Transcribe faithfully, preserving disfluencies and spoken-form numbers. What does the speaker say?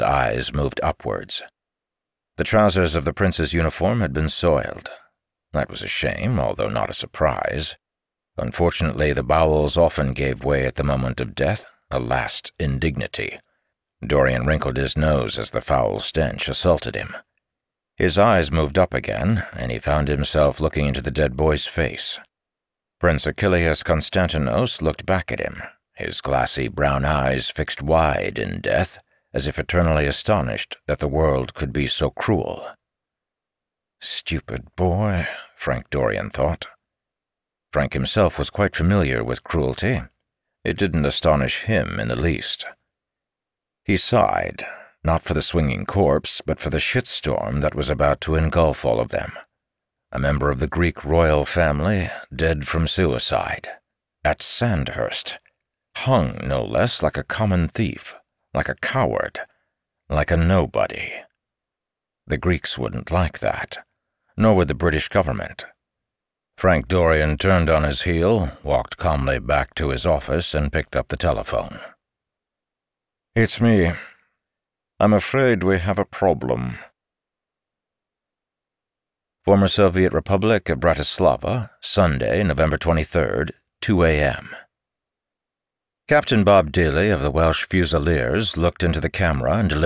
The eyes moved upwards. The trousers of the prince's uniform had been soiled. That was a shame, although not a surprise. Unfortunately, the bowels often gave way at the moment of death, a last indignity. Dorian wrinkled his nose as the foul stench assaulted him. His eyes moved up again, and he found himself looking into the dead boy's face. Prince Achilleus Constantinos looked back at him, his glassy brown eyes fixed wide in death, as if eternally astonished that the world could be so cruel. Stupid boy, Frank Dorian thought. Frank himself was quite familiar with cruelty. It didn't astonish him in the least. He sighed, not for the swinging corpse, but for the shitstorm that was about to engulf all of them. A member of the Greek royal family, dead from suicide, at Sandhurst, hung no less like a common thief, like a coward, like a nobody. The Greeks wouldn't like that, nor would the British government. Frank Dorian turned on his heel, walked calmly back to his office, and picked up the telephone. "It's me. I'm afraid we have a problem." Former Soviet Republic of Bratislava, Sunday, November twenty-third, two a m Captain Bob Daly of the Welsh Fusiliers looked into the camera and delivered